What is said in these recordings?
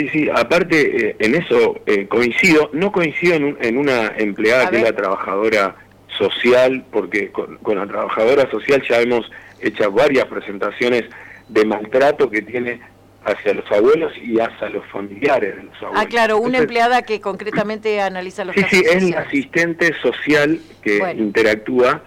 sí, aparte en eso no coincido en una empleada que es la trabajadora social, porque con la trabajadora social ya hemos hecho varias presentaciones de maltrato que tiene hacia los abuelos y hacia los familiares de los abuelos. Claro, una empleada que concretamente analiza los casos sociales. Sí, es la asistente social que interactúa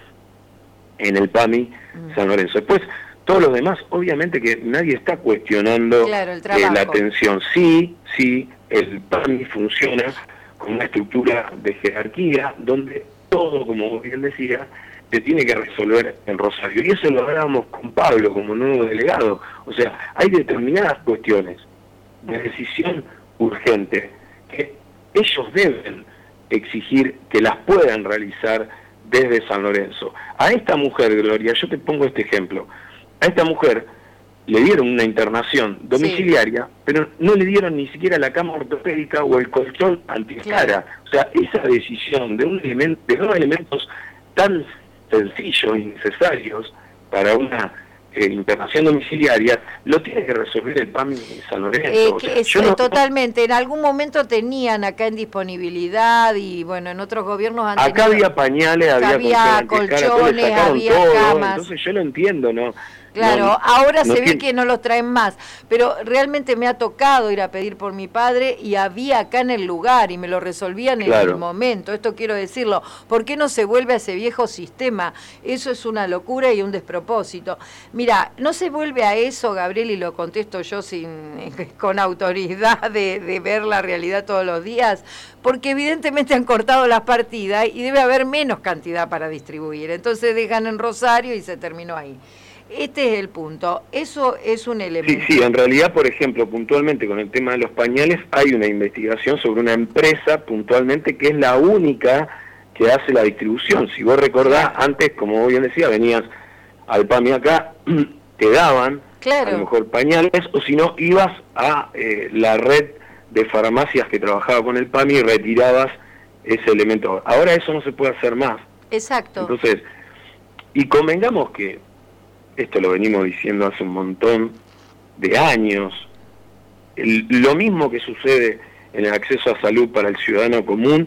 en el PAMI San Lorenzo. Después, todos los demás, obviamente que nadie está cuestionando la atención. Sí, el PAMI funciona con una estructura de jerarquía donde todo, como vos bien decías, se tiene que resolver en Rosario. Y eso lo hablábamos con Pablo como nuevo delegado. O sea, hay determinadas cuestiones de decisión urgente que ellos deben exigir que las puedan realizar desde San Lorenzo. A esta mujer, Gloria, yo te pongo este ejemplo. A esta mujer le dieron una internación domiciliaria, pero no le dieron ni siquiera la cama ortopédica o el colchón antiescara. O sea, esa decisión de dos elementos tan sencillos y necesarios para una internación domiciliaria, lo tiene que resolver el PAMI San Lorenzo. Totalmente. En algún momento tenían acá en disponibilidad y bueno, en otros gobiernos han acá tenido, había pañales, había colchones, había todo, camas. Entonces yo lo entiendo, ¿no? Claro, ahora se ve que no los traen más, pero realmente me ha tocado ir a pedir por mi padre y había acá en el lugar y me lo resolvían en el momento, esto quiero decirlo. ¿Por qué no se vuelve a ese viejo sistema? Eso es una locura y un despropósito. Mira, no se vuelve a eso, Gabriel, y lo contesto yo con autoridad de ver la realidad todos los días, porque evidentemente han cortado las partidas y debe haber menos cantidad para distribuir, entonces dejan en Rosario y se terminó ahí. Este es el punto, eso es un elemento. Sí, en realidad, por ejemplo, puntualmente con el tema de los pañales, hay una investigación sobre una empresa puntualmente que es la única que hace la distribución. Si vos recordás, antes, como bien decía, venías al PAMI acá, te daban a lo mejor pañales, o si no, ibas a la red de farmacias que trabajaba con el PAMI y retirabas ese elemento. Ahora eso no se puede hacer más. Exacto. Entonces, y convengamos que esto lo venimos diciendo hace un montón de años, lo mismo que sucede en el acceso a salud para el ciudadano común,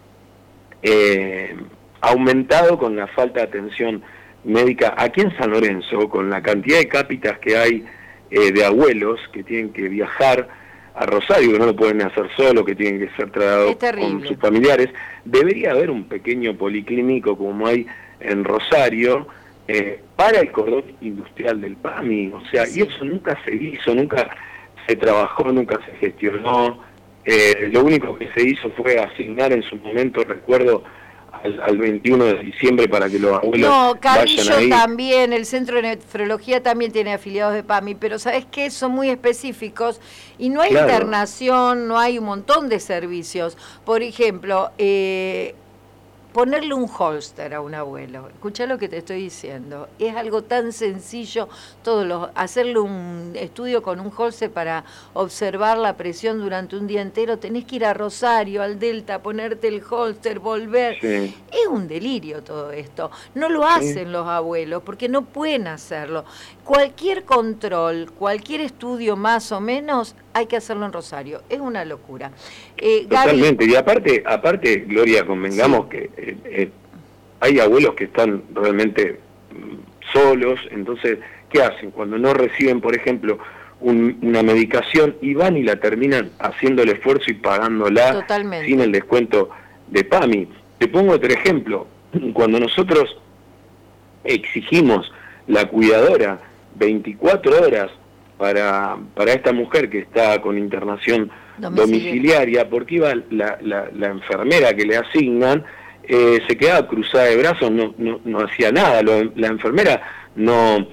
aumentado con la falta de atención médica aquí en San Lorenzo, con la cantidad de cápitas que hay de abuelos que tienen que viajar a Rosario, que no lo pueden hacer solo, que tienen que ser tratados con sus familiares. Debería haber un pequeño policlínico como hay en Rosario, para el cordón industrial del PAMI, o sea, y eso nunca se hizo, nunca se trabajó, nunca se gestionó. Lo único que se hizo fue asignar en su momento, recuerdo, al 21 de diciembre para que los abuelos Carrillo vayan ahí. También, el Centro de Nefrología también tiene afiliados de PAMI, pero ¿sabes qué? Son muy específicos y no hay internación, no hay un montón de servicios. Por ejemplo, ponerle un holster a un abuelo, escuchá lo que te estoy diciendo, es algo tan sencillo, hacerle un estudio con un holster para observar la presión durante un día entero, tenés que ir a Rosario, al Delta, ponerte el holster, volver, es un delirio todo esto, no lo hacen los abuelos porque no pueden hacerlo, cualquier control, cualquier estudio más o menos, hay que hacerlo en Rosario, es una locura. Totalmente, y aparte, Gloria, convengamos que hay abuelos que están realmente solos, entonces, ¿qué hacen? Cuando no reciben, por ejemplo, una medicación, y van y la terminan haciendo el esfuerzo y pagándola sin el descuento de PAMI. Te pongo otro ejemplo, cuando nosotros exigimos la cuidadora 24 horas para esta mujer que está con internación domiciliaria, porque iba la enfermera que le asignan, se quedaba cruzada de brazos, no hacía nada, la enfermera no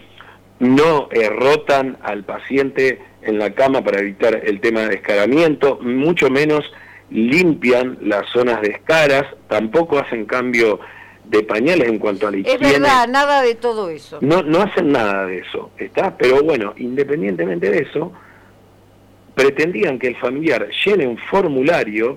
rotan al paciente en la cama para evitar el tema de descaramiento, mucho menos limpian las zonas de escaras, tampoco hacen cambio de pañales en cuanto a la higiene. Es verdad, nada de todo eso. No hacen nada de eso, ¿está? Pero bueno, independientemente de eso, pretendían que el familiar llene un formulario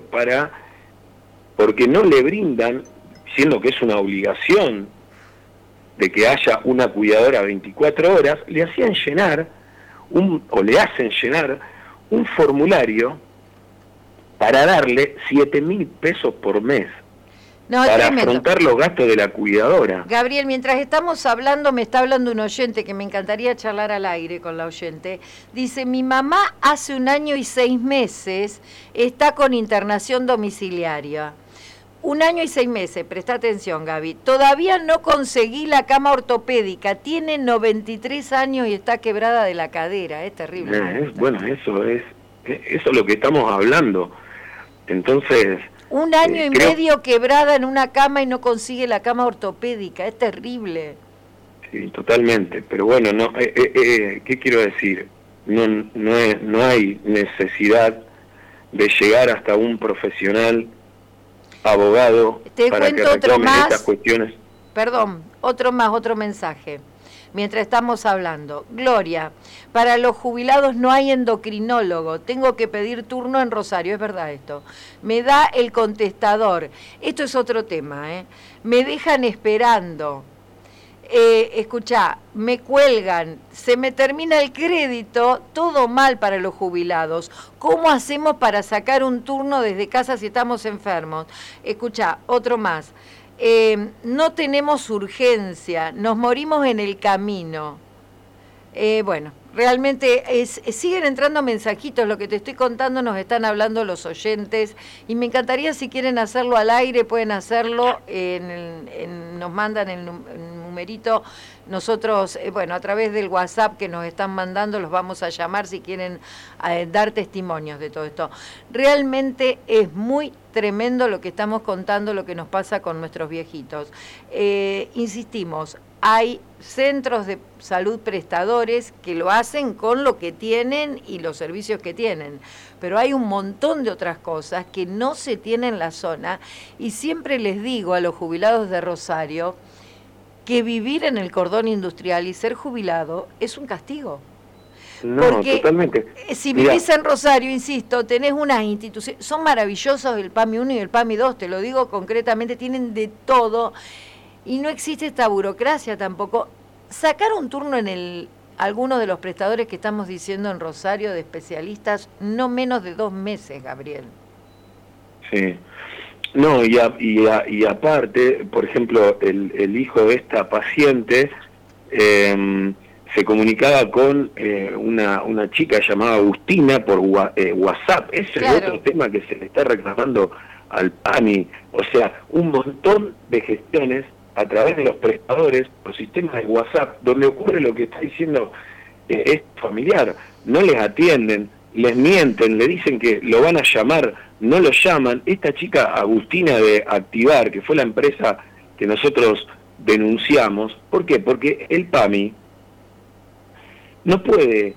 porque no le brindan, siendo que es una obligación de que haya una cuidadora 24 horas, le hacían llenar, le hacen llenar un formulario para darle 7.000 pesos por mes. No, para afrontar los gastos de la cuidadora. Gabriel, mientras estamos hablando, me está hablando un oyente que me encantaría charlar al aire con la oyente. Dice, mi mamá hace 1 año y 6 meses está con internación domiciliaria. 1 año y 6 meses, presta atención, Gaby. Todavía no conseguí la cama ortopédica, tiene 93 años y está quebrada de la cadera, es terrible. Bueno, eso es lo que estamos hablando. Entonces... 1 año y medio quebrada en una cama y no consigue la cama ortopédica, es terrible. Sí, totalmente, pero bueno, no, ¿qué quiero decir? No hay necesidad de llegar hasta un profesional, abogado, para que reclamen estas cuestiones. Perdón, otro mensaje. Mientras estamos hablando, Gloria, para los jubilados no hay endocrinólogo, tengo que pedir turno en Rosario, es verdad esto. Me da el contestador, esto es otro tema, me dejan esperando, escuchá, me cuelgan, se me termina el crédito, todo mal para los jubilados. ¿Cómo hacemos para sacar un turno desde casa si estamos enfermos? Escuchá, otro más. No tenemos urgencia, nos morimos en el camino. Bueno, realmente siguen entrando mensajitos, lo que te estoy contando nos están hablando los oyentes y me encantaría, si quieren hacerlo al aire, pueden hacerlo, nos mandan el numerito, nosotros, a través del WhatsApp que nos están mandando, los vamos a llamar si quieren dar testimonios de todo esto. Realmente es muy tremendo lo que estamos contando, lo que nos pasa con nuestros viejitos. Insistimos, hay centros de salud prestadores que lo hacen con lo que tienen y los servicios que tienen, pero hay un montón de otras cosas que no se tienen en la zona y siempre les digo a los jubilados de Rosario que vivir en el cordón industrial y ser jubilado es un castigo. No, porque totalmente. Si vivís en Rosario, insisto, tenés unas instituciones, son maravillosos el PAMI 1 y el PAMI 2, te lo digo concretamente, tienen de todo y no existe esta burocracia tampoco. Sacar un turno en algunos de los prestadores que estamos diciendo en Rosario de especialistas, no menos de 2 meses, Gabriel. Sí. No, y aparte, por ejemplo, el hijo de esta paciente se comunicaba con una chica llamada Agustina por WhatsApp. Ese es otro tema que se le está reclamando al PAMI. O sea, un montón de gestiones a través de los prestadores por sistemas de WhatsApp, donde ocurre lo que está diciendo es familiar. No les atienden, les mienten, le dicen que lo van a llamar, no lo llaman. Esta chica Agustina de Activar, que fue la empresa que nosotros denunciamos, ¿por qué? Porque el PAMI no puede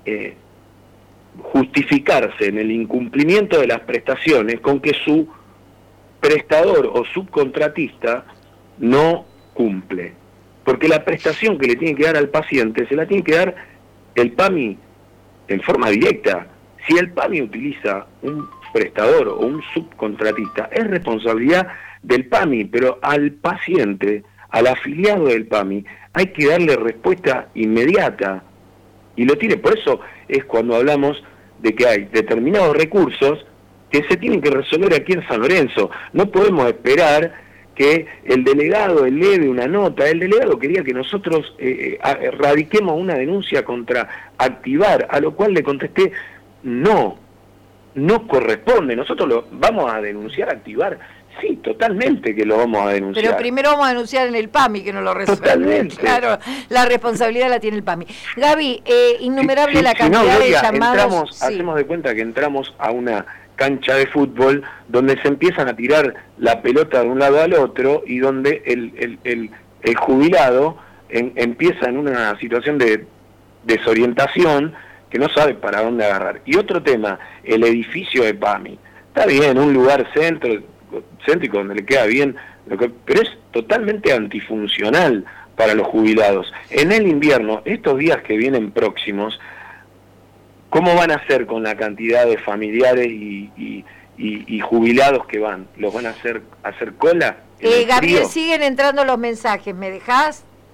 justificarse en el incumplimiento de las prestaciones con que su prestador o subcontratista no cumple. Porque la prestación que le tiene que dar al paciente se la tiene que dar el PAMI en forma directa. Si el PAMI utiliza un prestador o un subcontratista, es responsabilidad del PAMI, pero al paciente, al afiliado del PAMI, hay que darle respuesta inmediata. Y lo tiene, por eso es cuando hablamos de que hay determinados recursos que se tienen que resolver aquí en San Lorenzo. No podemos esperar que el delegado eleve una nota. El delegado quería que nosotros radiquemos una denuncia contra Activar, a lo cual le contesté, no corresponde. Nosotros lo vamos a denunciar a Activar. Sí, totalmente que lo vamos a denunciar. Pero primero vamos a denunciar en el PAMI, que no lo resuelve. Totalmente. Claro, la responsabilidad la tiene el PAMI. Gaby, innumerable la cantidad de llamados. Hacemos de cuenta que entramos a una cancha de fútbol donde se empiezan a tirar la pelota de un lado al otro y donde el jubilado empieza en una situación de desorientación que no sabe para dónde agarrar. Y otro tema, el edificio de PAMI. Está bien, un lugar céntrico donde le queda bien, pero es totalmente antifuncional para los jubilados. En el invierno, estos días que vienen próximos, ¿cómo van a hacer con la cantidad de familiares y jubilados que van? ¿Los van a hacer cola? Gabriel, siguen entrando los mensajes, ¿me dejás?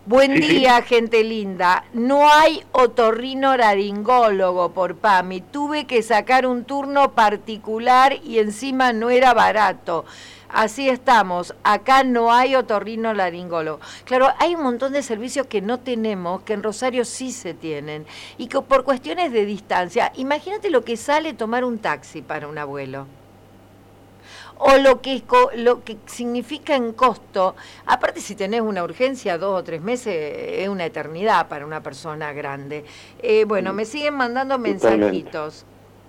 Buen día, gente linda. No hay otorrinolaringólogo por PAMI. Tuve que sacar un turno particular y encima no era barato. Así estamos. Acá no hay otorrinolaringólogo. Claro, hay un montón de servicios que no tenemos, que en Rosario sí se tienen. Y que por cuestiones de distancia, imagínate lo que sale tomar un taxi para un abuelo. O lo que significa en costo. Aparte, si tenés una urgencia, 2 o 3 meses, es una eternidad para una persona grande. Bueno, me siguen mandando mensajitos.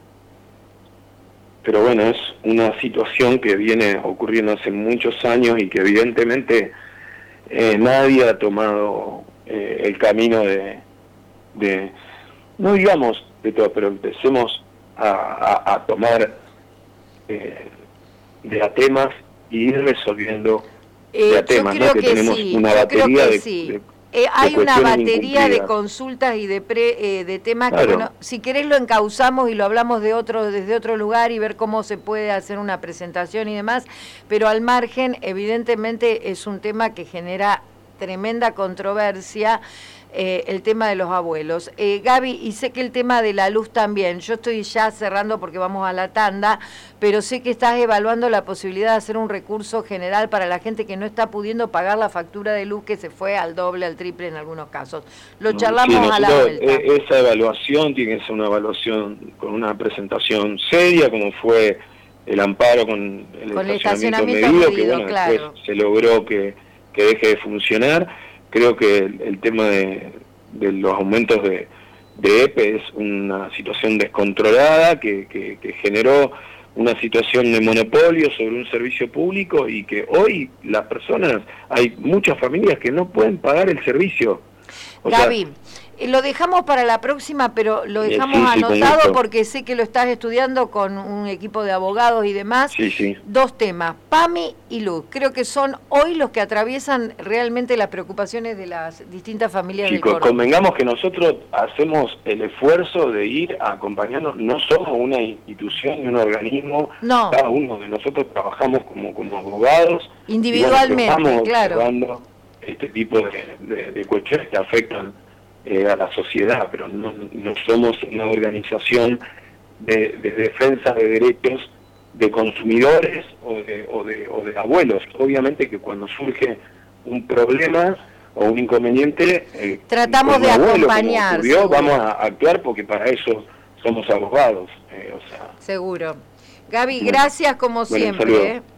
Pero bueno, es una situación que viene ocurriendo hace muchos años y que evidentemente nadie ha tomado el camino de no digamos de todo, pero empecemos a tomar de a temas y ir resolviendo de a temas, ¿no? Que tenemos una batería de hay una batería de consultas y de temas que, bueno, si querés lo encauzamos y lo hablamos desde otro lugar y ver cómo se puede hacer una presentación y demás, pero al margen, evidentemente es un tema que genera tremenda controversia, el tema de los abuelos. Gaby, y sé que el tema de la luz también, yo estoy ya cerrando porque vamos a la tanda, pero sé que estás evaluando la posibilidad de hacer un recurso general para la gente que no está pudiendo pagar la factura de luz, que se fue al doble, al triple en algunos casos. Lo charlamos a la vuelta. Esa evaluación tiene que ser una evaluación con una presentación seria, como fue el amparo con el estacionamiento medido, que bueno, claro, después se logró que deje de funcionar. Creo que el tema de los aumentos de EPE es una situación descontrolada que generó una situación de monopolio sobre un servicio público y que hoy las personas, hay muchas familias que no pueden pagar el servicio. Gaby, lo dejamos para la próxima, pero lo dejamos anotado porque sé que lo estás estudiando con un equipo de abogados y demás. Sí. 2 temas, PAMI y luz. Creo que son hoy los que atraviesan realmente las preocupaciones de las distintas familias del Córdoba. Convengamos que nosotros hacemos el esfuerzo de ir acompañando, no somos una institución ni un organismo, no. Cada uno de nosotros trabajamos como abogados. Individualmente, estamos claro. Observando este tipo de cuestiones que afectan a la sociedad, pero no somos una organización de defensa de derechos de consumidores o de abuelos. Obviamente que cuando surge un problema o un inconveniente, tratamos de acompañar. Vamos a actuar porque para eso somos abogados. Seguro. Gaby, gracias como siempre.